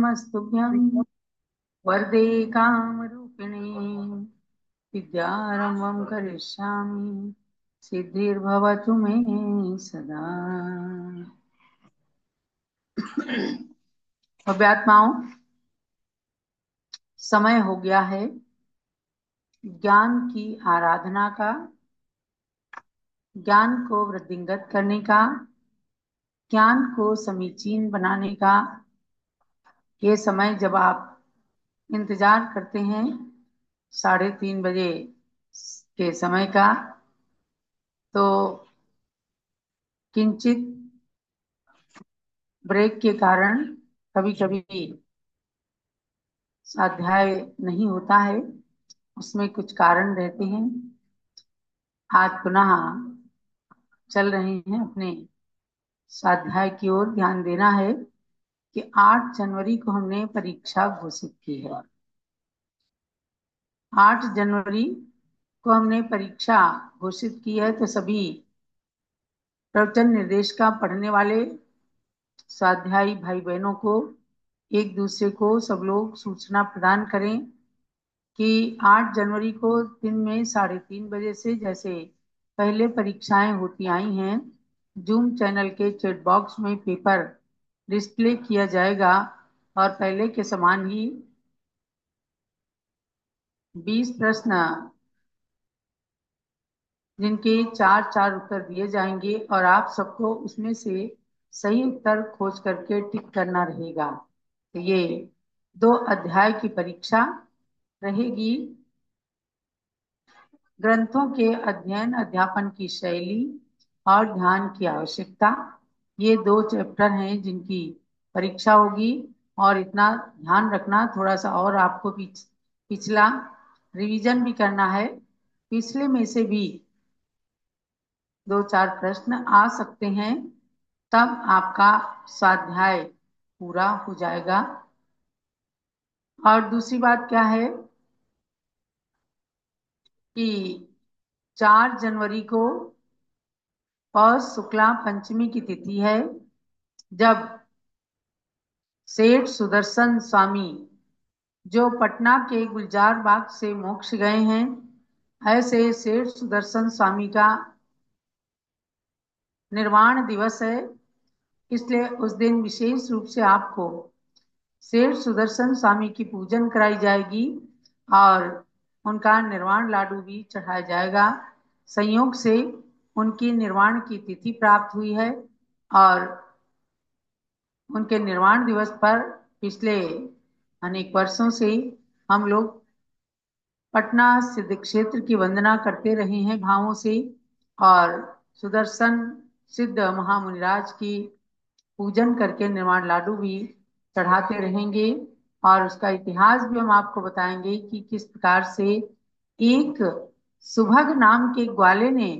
नमस्तुभ्यं वरदे कामरूपिणे विद्यारम्भं करिष्यामि सिद्धिर्भवतु मे सदा। अव्यात्माओं, समय हो गया है ज्ञान की आराधना का, ज्ञान को वृद्धिंगत करने का, ज्ञान को समीचीन बनाने का। ये समय जब आप इंतजार करते हैं 3:30 बजे के समय का, तो किंचित ब्रेक के कारण कभी कभी स्वाध्याय नहीं होता है। उसमें कुछ कारण रहते हैं। आज पुनः चल रहे हैं अपने स्वाध्याय की ओर। ध्यान देना है कि 8 जनवरी को हमने परीक्षा घोषित की है। 8 जनवरी को हमने परीक्षा घोषित की है, तो सभी प्रवचन निर्देश का पढ़ने वाले स्वाध्यायी भाई बहनों को एक दूसरे को सब लोग सूचना प्रदान करें कि 8 जनवरी को दिन में 3:30 बजे से जैसे पहले परीक्षाएं होती आई हैं, जूम चैनल के चैट बॉक्स में पेपर डिस्प्ले किया जाएगा और पहले के समान ही 20 प्रश्न जिनके 4-4 उत्तर दिए जाएंगे और आप सबको उसमें से सही उत्तर खोज करके टिक करना रहेगा। तो ये 2 अध्याय की परीक्षा रहेगी। ग्रंथों के अध्ययन अध्यापन की शैली और ध्यान की आवश्यकता, ये 2 चैप्टर हैं जिनकी परीक्षा होगी। और इतना ध्यान रखना, थोड़ा सा और आपको पिछला रिवीजन भी करना है। पिछले में से भी 2-4 प्रश्न आ सकते हैं, तब आपका स्वाध्याय पूरा हो जाएगा। और दूसरी बात क्या है कि 4 जनवरी को पौष शुक्ला पंचमी की तिथि है, जब सेठ सुदर्शन स्वामी जो पटना के गुलजार बाग से मोक्ष गए हैं, ऐसे सेठ सुदर्शन स्वामी का निर्वाण दिवस है। इसलिए उस दिन विशेष रूप से आपको सेठ सुदर्शन स्वामी की पूजन कराई जाएगी और उनका निर्वाण लाडू भी चढ़ाया जाएगा। संयोग से उनकी निर्वाण की तिथि प्राप्त हुई है और उनके निर्वाण दिवस पर पिछले अनेक वर्षों से हम लोग पटना सिद्ध क्षेत्र की वंदना करते रहे हैं भावों से, और सुदर्शन सिद्ध महामुनिराज की पूजन करके निर्वाण लाडू भी चढ़ाते रहेंगे। और उसका इतिहास भी हम आपको बताएंगे कि किस प्रकार से एक सुभग नाम के ग्वाले ने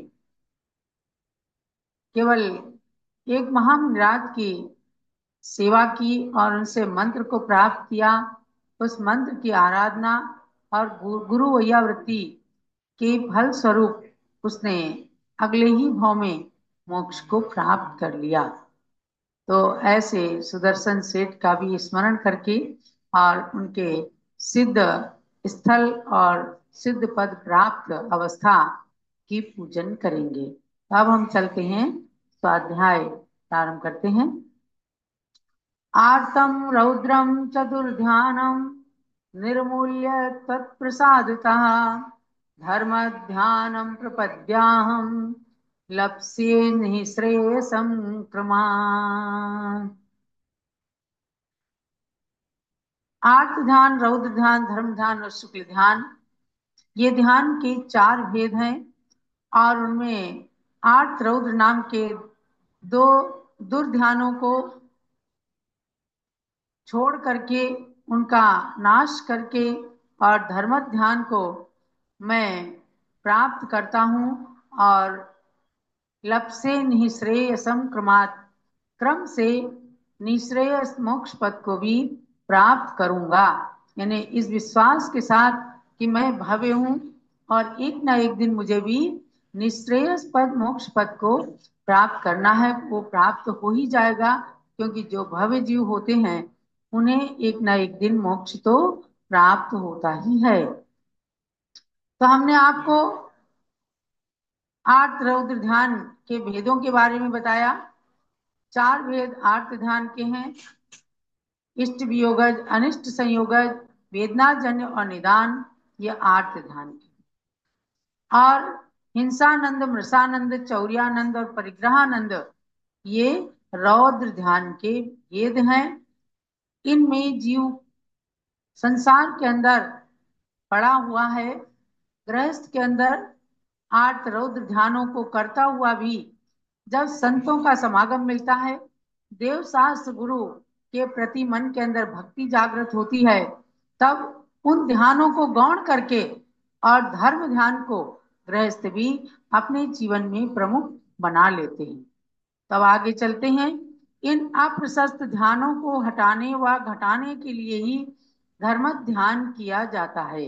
केवल एक महामुनिराज की सेवा की और उनसे मंत्र को प्राप्त किया। उस मंत्र की आराधना और गुरु वैयावृत्ति के फल स्वरूप उसने अगले ही भाव में मोक्ष को प्राप्त कर लिया। तो ऐसे सुदर्शन सेठ का भी स्मरण करके और उनके सिद्ध स्थल और सिद्ध पद प्राप्त अवस्था की पूजन करेंगे। अब हम चलते हैं, स्वाध्याय प्रारंभ करते हैं। आर्तं रौद्रं चतुर्ध्यानं निर्मूल्य तत्प्रसादतः धर्मध्यानं प्रपद्याहं लप्स्ये निःश्रेयसं क्रमात्। आर्त ध्यान, रौद्र ध्यान, धर्म ध्यान और शुक्ल ध्यान, ये ध्यान के 4 भेद हैं और उनमें आर्त रौद्र नाम के 2 दुर्ध्यानों को छोड़ करके, उनका नाश करके और धर्म ध्यान को मैं प्राप्त करता हूँ और लप्से निःश्रेयसम क्रमात्, क्रम से निःश्रेयस मोक्ष पद को भी प्राप्त करूंगा। यानी इस विश्वास के साथ कि मैं भव्य हूँ और एक ना एक दिन मुझे भी निःश्रेयस पद मोक्ष पद को प्राप्त करना है। वो प्राप्त हो ही जाएगा, क्योंकि जो भव्य जीव होते हैं उन्हें एक न एक दिन मोक्ष तो प्राप्त होता ही है। तो हमने आपको आर्त रौद्र ध्यान के भेदों के बारे में बताया। 4 भेद आर्त ध्यान के हैं: इष्ट वियोगज, अनिष्ट संयोगज, वेदनाजन्य और निदान। ये आर्त ध्यान के। और हिंसानंद, मृषानंद, चौर्यानंद और परिग्रहानंद ये रौद्र ध्यान के भेद हैं। इनमें जीव संसार के अंदर पड़ा हुआ है, गृहस्थ के अंदर आर्त रौद्र ध्यानों को करता हुआ भी जब संतों का समागम मिलता है, देव शास्त्र गुरु के प्रति मन के अंदर भक्ति जागृत होती है, तब उन ध्यानों को गौण करके और धर्म ध्यान को गृहस्थ भी अपने जीवन में प्रमुख बना लेते हैं। तब आगे चलते हैं। इन अप्रशस्त ध्यानों को हटाने व घटाने के लिए ही धर्म ध्यान किया जाता है।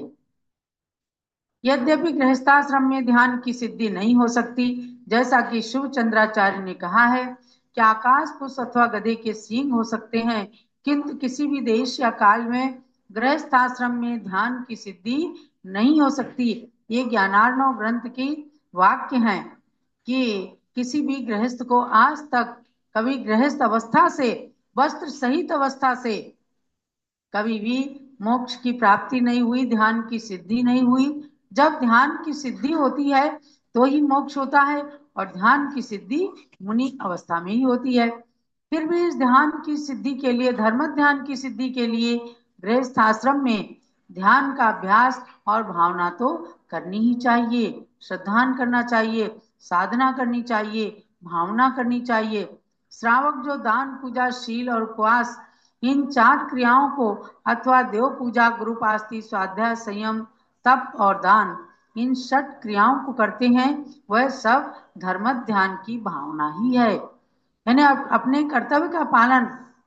यद्यपि गृहस्थाश्रम में ध्यान की सिद्धि नहीं हो सकती, जैसा कि शुभ चंद्राचार्य ने कहा है कि आकाश पुष्प अथवा गधे के सींग हो सकते हैं, किंतु किसी भी देश या काल में गृहस्थाश्रम में ध्यान की सिद्धि नहीं हो सकती। ये ज्ञानार्णव ग्रंथ की वाक्य हैं कि किसी भी गृहस्थ को आज तक कभी गृहस्थ अवस्था से, वस्त्र सहित अवस्था से कभी भी मोक्ष की प्राप्ति नहीं हुई, ध्यान की सिद्धि नहीं हुई। जब ध्यान की सिद्धि होती है तो ही मोक्ष होता है, और ध्यान की सिद्धि मुनि अवस्था में ही होती है। फिर भी इस ध्यान की सिद्धि के लिए, धर्म ध्यान की सिद्धि के लिए गृहस्थ आश्रम में ध्यान का अभ्यास और भावना तो करनी ही चाहिए। श्रद्धान करना चाहिए, साधना करनी चाहिए, भावना करनी चाहिए। श्रावक जो दान, पूजा, शील और उपवास, इन 4 क्रियाओं को अथवा देव पूजा, गुरुपास्ति, स्वाध्याय, संयम, तप और दान, इन 6 क्रियाओं को करते हैं, वह सब धर्म ध्यान की भावना ही है। यानी अपने कर्तव्य का पालन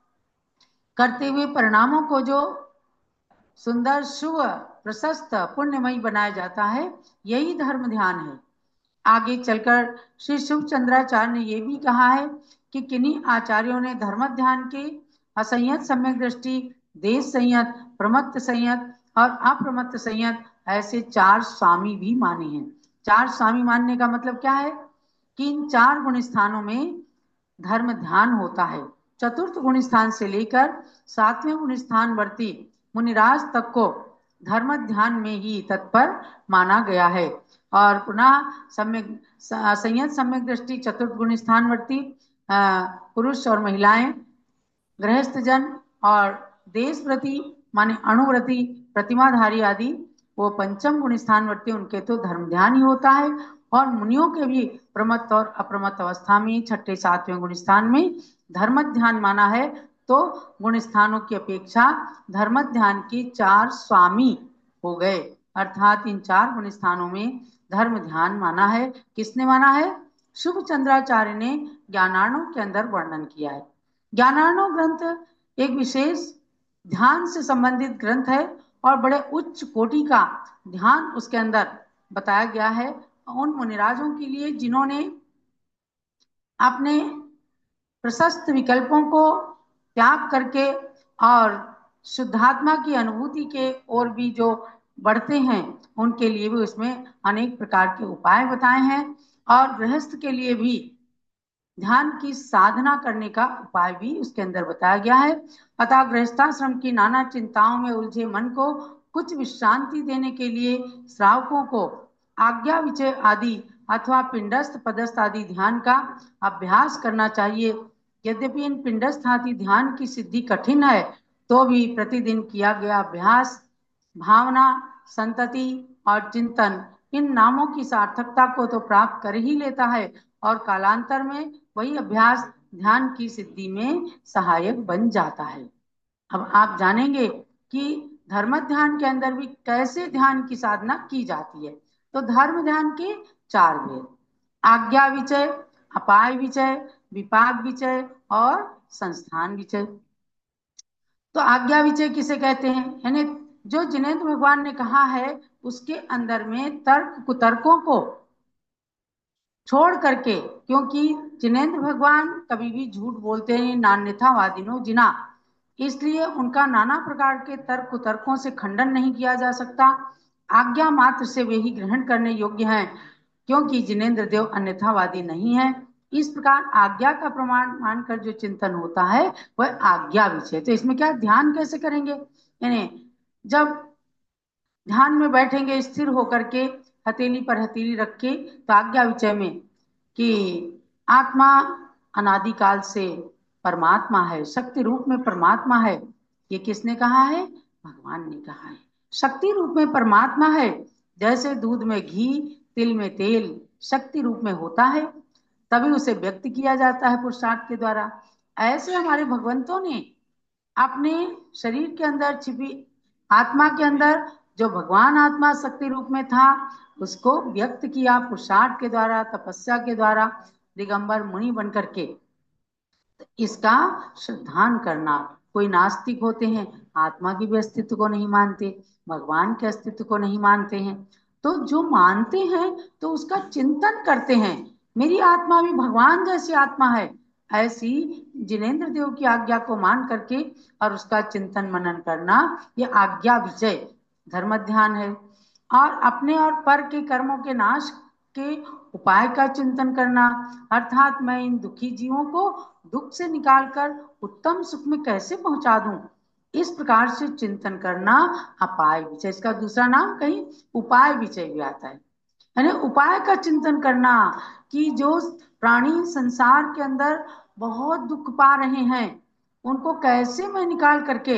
करते हुए परिणामों को जो सुंदर, शुभ, प्रशस्त, पुण्यमयी बनाया जाता है, यही धर्म ध्यान है। आगे चलकर श्री शुभ चंद्राचार्य ने यह भी कहा है कि किन्हीं आचार्यों ने धर्म ध्यान के असंयत सम्यक दृष्टि, देश संयत, प्रमत्त संयत और अप्रमत्त संयत, ऐसे 4 स्वामी भी माने हैं। 4 स्वामी मानने का मतलब क्या है कि इन 4 गुण स्थानों में धर्म ध्यान होता है। चतुर्थ गुण स्थान से लेकर 7वें गुण स्थान वर्ती मुनिराज तक को धर्म ध्यान में ही तत्पर माना गया है। और पुनः सम्यक संयत सम्यक दृष्टि चतुर्थ गुण स्थान वर्ती पुरुष और महिलाएं, गृहस्थ जन और देश व्रती माने अणुव्रती, प्रतिमाधारी आदि, वो पंचम गुण स्थान वर्ती, उनके तो धर्म ध्यान ही होता है। और मुनियों के भी प्रमत्त और अप्रमत्त अवस्था में 6ठे 7वें गुण स्थान में धर्म ध्यान माना है। तो गुण स्थानों की अपेक्षा धर्म ध्यान के 4 स्वामी हो गए, अर्थात इन 4 गुण स्थानों में धर्म ध्यान माना है। किसने माना है? शुभ चंद्राचार्य ने ज्ञानार्णव के अंदर वर्णन किया है। ज्ञानार्णव ग्रंथ एक विशेष ध्यान से संबंधित ग्रंथ है और बड़े उच्च कोटि का ध्यान उसके अंदर बताया गया है, उन मुनिराजों के लिए जिन्होंने अपने प्रशस्त विकल्पों को त्याग करके और शुद्धात्मा की अनुभूति के ओर भी जो बढ़ते हैं, उनके लिए भी उसमें अनेक प्रकार के उपाय बताए हैं। और गृहस्थ के लिए भी ध्यान की साधना करने का उपाय भी उसके अंदर बताया गया है। अतः गृहस्थाश्रम की नाना चिंताओं में उलझे मन को कुछ विश्रांति देने के लिए श्रावकों को आज्ञा विचय आदि अथवा पिंडस्थ पदस्थ आदि ध्यान का अभ्यास करना चाहिए। यद्यपि इन पिंडस्थ आदि ध्यान की सिद्धि कठिन है, तो भी प्रतिदिन किया गया अभ्यास, भावना, संतति और चिंतन इन नामों की सार्थकता को तो प्राप्त कर ही लेता है, और कालांतर में वही अभ्यास ध्यान की सिद्धि में सहायक बन जाता है। अब आप जानेंगे कि धर्म ध्यान के अंदर भी कैसे ध्यान की साधना की जाती है। तो धर्म ध्यान के 4 भेद: आज्ञा विचय, अपाय विचय, विपाक विचय और संस्थान विचय। तो आज्ञा विचय किसे कहते हैं? यानी जो जिनेन्द्र भगवान ने कहा है उसके अंदर में तर्क कुतर्कों को छोड़ करके, क्योंकि जिनेन्द्र भगवान कभी भी झूठ बोलते हैं, नान्यथावादिनो जिना, इसलिए उनका नाना प्रकार के तर्क कुतर्कों से खंडन नहीं किया जा सकता। आज्ञा मात्र से वे ही ग्रहण करने योग्य हैं, क्योंकि जिनेन्द्र देव अन्यथावादी नहीं है। इस प्रकार आज्ञा का प्रमाण मानकर जो चिंतन होता है वह आज्ञा विषय। तो इसमें क्या ध्यान कैसे करेंगे, यानी जब ध्यान में बैठेंगे स्थिर होकर के, हथेली पर हथेली रख के, तो आज्ञा विषय में कि आत्मा अनादिकाल से परमात्मा है, शक्ति रूप में परमात्मा है। ये किसने कहा है? भगवान ने कहा है। शक्ति रूप में परमात्मा है, जैसे दूध में घी, तिल में तेल शक्ति रूप में होता है, तभी उसे व्यक्त किया जाता है पुरुषार्थ के द्वारा। ऐसे हमारे भगवंतों ने अपने शरीर के अंदर छिपी आत्मा के अंदर जो भगवान आत्मा शक्ति रूप में था, उसको व्यक्त किया पुरुषार्थ के द्वारा, तपस्या के द्वारा, दिगंबर मुनि बन करके। इसका श्रद्धान करना। कोई नास्तिक होते हैं, आत्मा की भी अस्तित्व को नहीं मानते, भगवान के अस्तित्व को नहीं मानते हैं। तो जो मानते हैं तो उसका चिंतन करते हैं, मेरी आत्मा भी भगवान जैसी आत्मा है, ऐसी जिनेन्द्र देव की आज्ञा को मान करके और उसका चिंतन मनन करना, ये आज्ञा विजय धर्म ध्यान है। और अपने और पर के कर्मों के नाश के उपाय का चिंतन करना, अर्थात मैं इन दुखी जीवों को दुख से निकालकर उत्तम सुख में कैसे पहुंचा दूं, इस प्रकार से चिंतन करना अपाय विचय। इसका दूसरा नाम कहीं उपाय विचय भी आता है, यानी उपाय का चिंतन करना कि जो प्राणी संसार के अंदर बहुत दुख पा रहे हैं, उनको कैसे मैं निकाल करके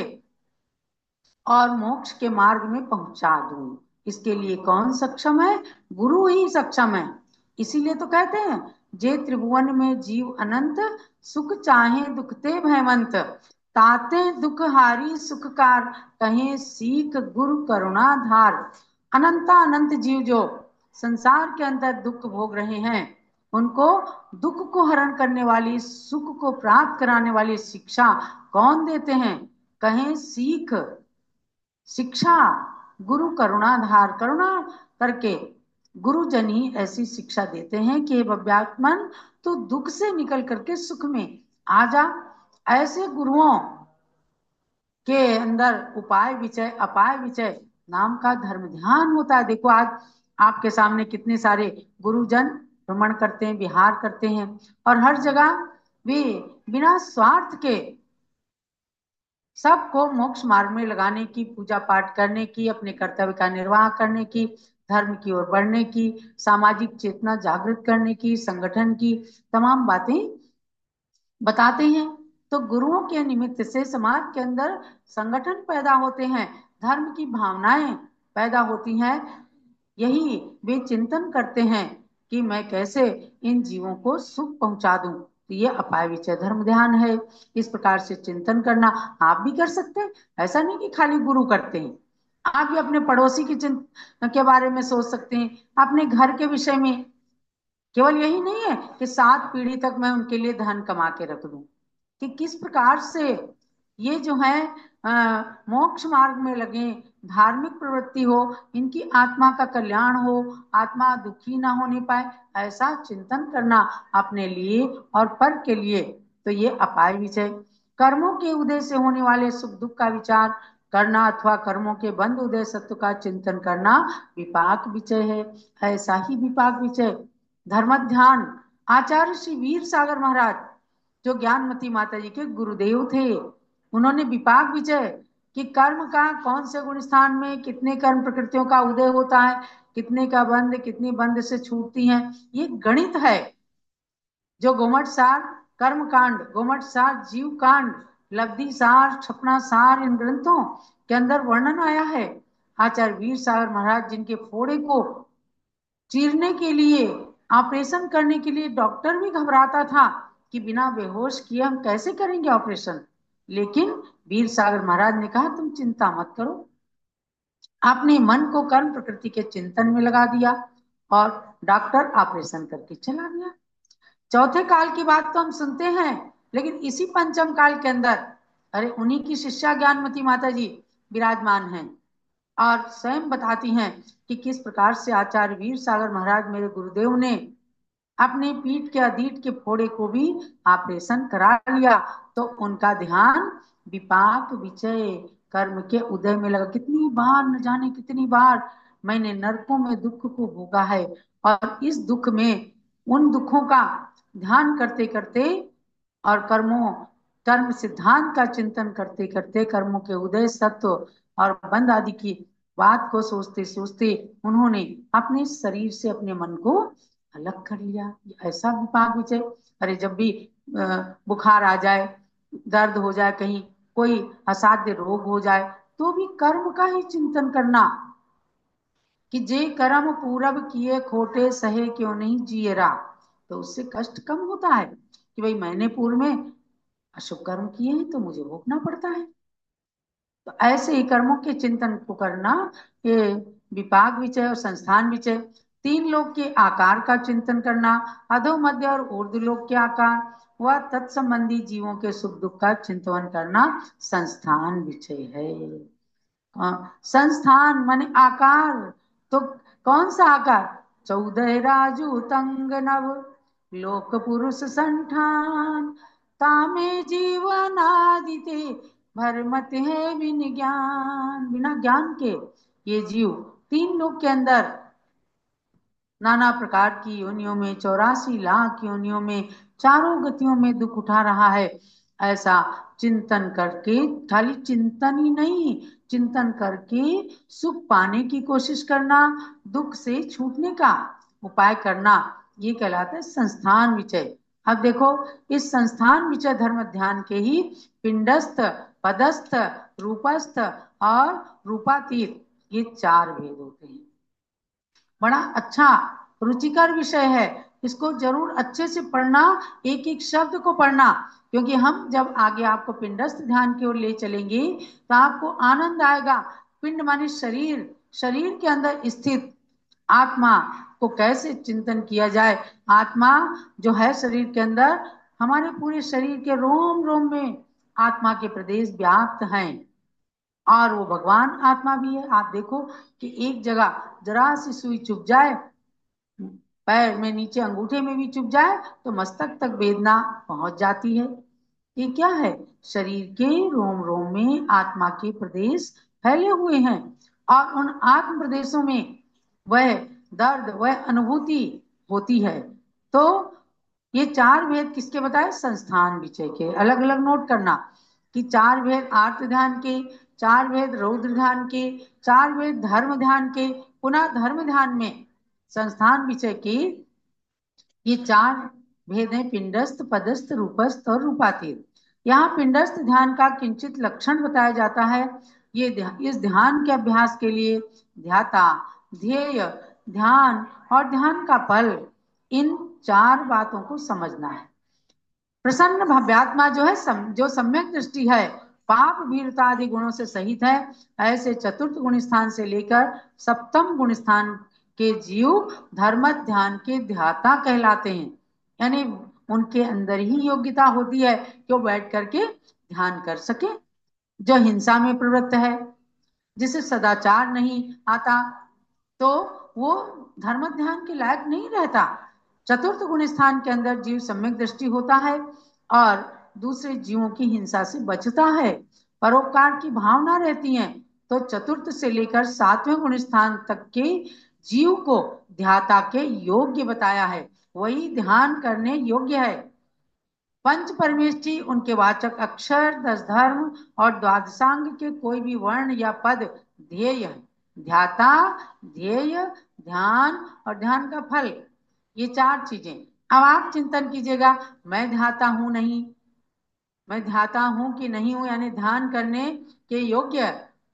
और मोक्ष के मार्ग में पहुंचा दूं। इसके लिए कौन सक्षम है? गुरु ही सक्षम है। इसीलिए तो कहते हैं, जे त्रिभुवन में जीव अनंत, सुख चाहे दुखते भयवंत, ताते दुख हारी सुखकार, कहे सीख गुरु करुणा धार। अनंता अनंत जीव जो संसार के अंदर दुख भोग रहे हैं, उनको दुख को हरण करने वाली, सुख को प्राप्त कराने वाली शिक्षा कौन देते हैं? कहें सीख, शिक्षा गुरु करुणाधार, करुणा करके गुरुजन ही ऐसी शिक्षा देते हैं कि भव्यात्मन तो दुख से निकल करके सुख में आ जा। ऐसे गुरुओं के अंदर उपाय विचय अपाय विचय नाम का धर्म ध्यान होता है। देखो आज आपके सामने कितने सारे गुरुजन भ्रमण करते हैं, विहार करते हैं, और हर जगह वे बिना स्वार्थ के सबको मोक्ष मार्ग में लगाने की, पूजा पाठ करने की, अपने कर्तव्य का निर्वाह करने की, धर्म की ओर बढ़ने की, सामाजिक चेतना जागृत करने की, संगठन की तमाम बातें बताते हैं। तो गुरुओं के निमित्त से समाज के अंदर संगठन पैदा होते हैं, धर्म की भावनाएं पैदा होती हैं। यही वे चिंतन करते हैं कि मैं कैसे इन जीवों को सुख पहुंचा दूं। तो ये अपाय विचय धर्म ध्यान है। इस प्रकार से चिंतन करना आप भी कर सकते हैं। ऐसा नहीं कि खाली गुरु करते हैं, आप भी अपने पड़ोसी की चिंता के बारे में सोच सकते हैं, अपने घर के विषय में। केवल यही नहीं है कि 7 पीढ़ी तक मैं उनके लिए धन कमा के रख दूं, कि किस प्रकार से ये जो है मोक्ष मार्ग में लगे, धार्मिक प्रवृत्ति हो, इनकी आत्मा का कल्याण हो, आत्मा दुखी ना होने पाए, ऐसा चिंतन करना अपने लिए और पर के लिए। तो ये अपाय विषय। कर्मों के उदय से होने वाले सुख दुख का विचार करना अथवा कर्मों के बंद उदय सत्व का चिंतन करना विपाक विषय है। ऐसा ही विपाक विषय धर्म ध्यान आचार्य श्री वीर सागर महाराज, जो ज्ञानमती माता जी के गुरुदेव थे, उन्होंने विपाक विजय कि कर्म का कौन से गुण स्थान में कितने कर्म प्रकृतियों का उदय होता है, कितने का बंध, कितनी बंध से छूटती हैं, ये गणित है। जो गोमट सार कर्म कांड, गोमट सार जीव कांड, लब्धि सार, छपना सार, इन ग्रंथों के अंदर वर्णन आया है। आचार्य वीर सागर महाराज जिनके फोड़े को चीरने के लिए, ऑपरेशन करने के लिए डॉक्टर भी घबराता था कि बिना बेहोश किए हम कैसे करेंगे ऑपरेशन, लेकिन वीर सागर महाराज ने कहा तुम चिंता मत करो। आपने मन को कर्म प्रकृति के चिंतन में लगा दिया और डॉक्टर ऑपरेशन करके चला गया। चौथे काल की बात तो हम सुनते हैं, लेकिन इसी पंचम काल के अंदर अरे उन्हीं की शिष्या ज्ञानमती माता जी विराजमान हैं और स्वयं बताती हैं कि किस प्रकार से आचार्य वीर सागर महाराज मेरे गुरुदेव ने अपने पीठ के अधीठ के फोड़े को भी ऑपरेशन करा लिया। तो उनका ध्यान विपाक विचय कर्म के उदय में लगा। कितनी बार, न जाने कितनी बार मैंने नरकों में दुख को भोगा है, और इस दुख में उन दुखों का ध्यान करते करते और कर्म सिद्धांत का चिंतन करते करते, कर्मों के उदय, सत्व और बंध आदि की बात को सोचते सोचते उन्होंने अपने शरीर से अपने मन को अलग कर लिया। ऐसा विपाक विचय। अरे जब भी बुखार आ जाए, दर्द हो जाए, कहीं कोई असाध्य रोग हो जाए, तो भी कर्म का ही चिंतन करना कि जे कर्म पूरब किए खोटे, सहे क्यों नहीं जिए रा। तो उससे कष्ट कम होता है कि भाई मैंने पूर्व में अशुभ कर्म किए हैं तो मुझे भोगना पड़ता है। तो ऐसे ही कर्मों के चिंतन को करना, ये विपाक विचय और संस्थान विचय। तीन लोक के आकार का चिंतन करना, अधो मध्य और ऊर्ध्व लोक के आकार व तत्संबंधी जीवों के सुख दुख का चिंतन करना संस्थान विचय है। संस्थान माने आकार। तो कौन सा आकार? 14 राजू तंग नव लोक पुरुष संठान, तामे जीवनादिते भरमत है बिन ज्ञान। बिना ज्ञान के ये जीव तीन लोक के अंदर नाना प्रकार की योनियों में, 84 लाख योनियों में, चारों गतियों में दुख उठा रहा है। ऐसा चिंतन करके, खाली चिंतन ही नहीं, चिंतन करके सुख पाने की कोशिश करना, दुख से छूटने का उपाय करना, ये कहलाता है संस्थान विचय। अब देखो, इस संस्थान विचय धर्म ध्यान के ही पिंडस्थ, पदस्थ, रूपस्थ और रूपातीत, ये चार भेद होते हैं। बड़ा अच्छा रुचिकर विषय है, इसको जरूर अच्छे से पढ़ना, एक एक शब्द को पढ़ना, क्योंकि हम जब आगे आपको पिंडस्थ ध्यान की ओर ले चलेंगे तो आपको आनंद आएगा। पिंड माने शरीर, शरीर के अंदर स्थित आत्मा को कैसे चिंतन किया जाए। आत्मा जो है शरीर के अंदर, हमारे पूरे शरीर के रोम रोम में आत्मा के प्रदेश व्याप्त हैं, और वो भगवान आत्मा भी है। आप देखो कि एक जगह जरा सी सुई चुभ जाए, पैर में नीचे अंगूठे में भी चुभ जाए, तो मस्तक तक वेदना पहुंच जाती है। ये क्या है? शरीर के रोम रोम में आत्मा के प्रदेश फैले हुए हैं, और उन आत्म प्रदेशों में वह दर्द, वह अनुभूति होती है। तो ये चार भेद किसके बताए? संस्थान विचय के। अलग अलग नोट करना कि चार भेद आर्त ध्यान के, चार भेद रौद्र ध्यान के, चार भेद धर्म ध्यान के, पुनः धर्म ध्यान में संस्थान विषय की ये चार भेद हैं: पिंडस्थ, पदस्थ, रूपस्थ और रूपातीत। यहाँ पिंडस्थ ध्यान का किंचित लक्षण बताया जाता है। ये इस ध्यान के अभ्यास के लिए ध्याता, ध्येय, ध्यान और ध्यान का फल, इन चार बातों को समझना है। प्रसन्न भव्यात्मा जो है, जो सम्यक दृष्टि है, पाप वीरता आदि गुणों से सहित है, ऐसे चतुर्थ गुण स्थान से लेकर सप्तम गुण स्थान के जीव धर्म ध्यान के ध्याता कहलाते हैं। यानी उनके अंदर ही योग्यता होती है कि वो बैठ करके ध्यान कर सके। जो हिंसा में प्रवृत्त है, जिसे सदाचार नहीं आता, तो वो धर्म ध्यान के लायक नहीं रहता। चतुर्थ गुण स्थान के अंदर जीव सम्यक दृष्टि होता है और दूसरे जीवों की हिंसा से बचता है, परोपकार की भावना रहती है। तो चतुर्थ से लेकर सातवें गुण स्थान तक के जीव को ध्याता के योग्य बताया है, वही ध्यान करने योग्य है। पंच परमेष्ठी, उनके वाचक अक्षर, 10 धर्म और द्वादशांग के कोई भी वर्ण या पद ध्येय है। ध्याता, ध्येय, ध्यान और ध्यान का फल, ये चार चीजें। अब आप चिंतन कीजिएगा, मैं ध्याता हूं नहीं, मैं ध्याता हूं कि नहीं हूं, यानी ध्यान करने के योग्य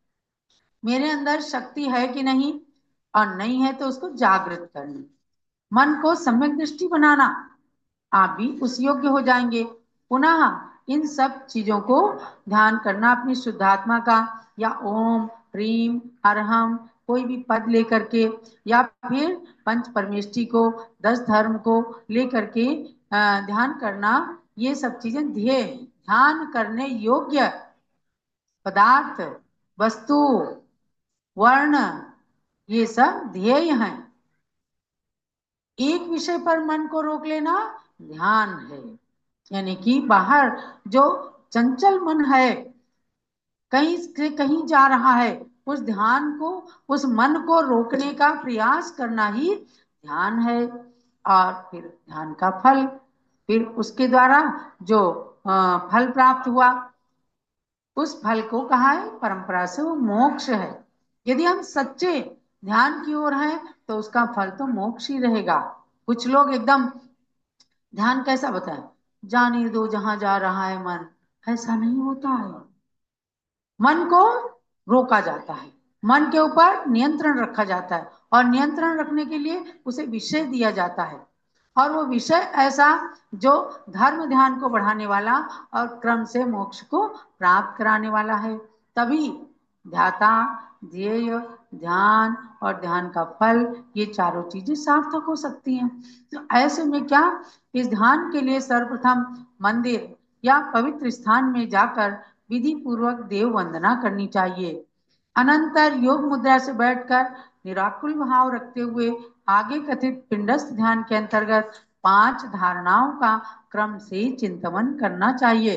मेरे अंदर शक्ति है कि नहीं, और नहीं है तो उसको जागृत करना, मन को सम्यक दृष्टि बनाना, आप भी उस योग्य हो जाएंगे। पुनः इन सब चीजों को ध्यान करना अपनी शुद्धात्मा का, या ओम ह्रीम अरहम कोई भी पद लेकर के, या फिर पंच परमेष्टि को, 10 धर्म को लेकर के ध्यान करना। ये सब चीजें ध्येय, ध्यान करने योग्य पदार्थ, वस्तु, वर्ण, ये सब ध्येय हैं। एक विषय पर मन को रोक लेना ध्यान है। यानी कि बाहर जो चंचल मन है, कहीं से कहीं जा रहा है, उस ध्यान को, उस मन को रोकने का प्रयास करना ही ध्यान है। और फिर ध्यान का फल, फिर उसके द्वारा जो फल प्राप्त हुआ, उस फल को कहा है परंपरा से वो मोक्ष है। यदि हम सच्चे ध्यान की ओर हैं तो उसका फल तो मोक्ष ही रहेगा। कुछ लोग एकदम ध्यान कैसा बताए, जाने दो जहां जा रहा है मन, ऐसा नहीं होता है। मन को रोका जाता है, मन के ऊपर नियंत्रण रखा जाता है, और नियंत्रण रखने के लिए उसे विषय दिया जाता है, और वो विषय ऐसा जो धर्म ध्यान को बढ़ाने वाला और क्रम से मोक्ष को प्राप्त कराने वाला है। तभी ध्याता, ध्येय, ध्यान और ध्यान का फल, ये चारों चीजें सार्थक हो सकती हैं। तो ऐसे में क्या, इस ध्यान के लिए सर्वप्रथम मंदिर या पवित्र स्थान में जाकर विधि पूर्वक देव वंदना करनी चाहिए। अनंतर योग मुद्रा से बैठकर निराकुल भाव रखते हुए आगे कथित पिंडस्थ ध्यान के अंतर्गत 5 धारणाओं का क्रम से चिंतन करना चाहिए।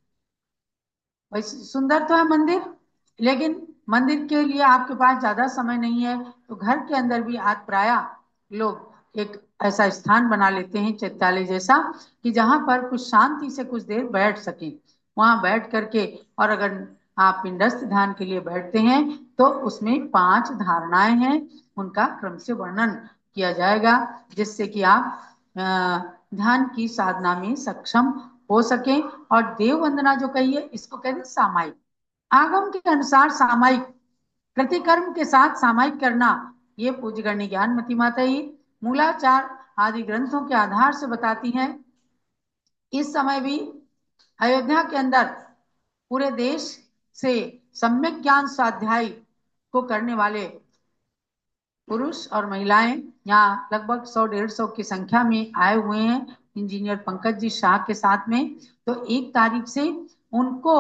वैसे सुंदर तो है मंदिर, लेकिन मंदिर के लिए आपके पास ज्यादा समय नहीं है, तो घर के अंदर भी आज प्राय लोग एक ऐसा स्थान बना लेते हैं, चैत्यालय जैसा, कि जहां पर कुछ शांति से कुछ देर बैठ सके। वहां बैठ करके, और अगर आप पिंडस्थ ध्यान के लिए बैठते हैं तो उसमें 5 धारणाएं हैं, उनका क्रम से वर्णन किया जाएगा, जिससे कि आप ध्यान की साधना में सक्षम हो सके। और देव वंदना जो कही है, इसको कहते हैं सामायिक। आगम के अनुसार सामायिक प्रतिकर्म के साथ सामायिक करना, ये पूज्य गण्य ज्ञानमती माता ही मूलाचार आदि ग्रंथों के आधार से बताती हैं। इस समय भी अयोध्या के अंदर पूरे देश से सम्यक ज्ञान स्वाध्याय को करने वाले पुरुष और महिलाएं यहाँ लगभग 100-150 की संख्या में आए हुए हैं, इंजीनियर पंकज जी शाह के साथ में। तो 1 तारीख से उनको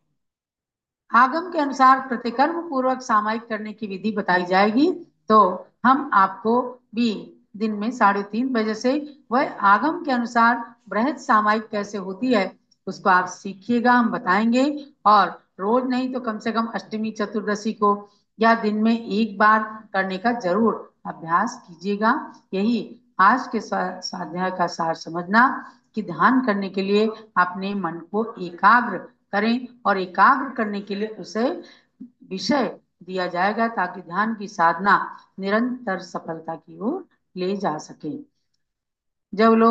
आगम के अनुसार प्रतिकर्म पूर्वक सामायिक करने की विधि बताई जाएगी। तो हम आपको भी दिन में 3:30 बजे से वह आगम के अनुसार बृहद सामायिक कैसे होती है उसको आप सीखिएगा, हम बताएंगे। और रोज नहीं तो कम से कम अष्टमी चतुर्दशी को या दिन में 1 बार करने का जरूर अभ्यास कीजिएगा। यही आज के स्वाध्याय का सार समझना, कि ध्यान करने के लिए अपने मन को एकाग्र करें, और एकाग्र करने के लिए उसे विषय दिया जाएगा, ताकि ध्यान की साधना निरंतर सफलता की ओर ले जा सके। जब लोग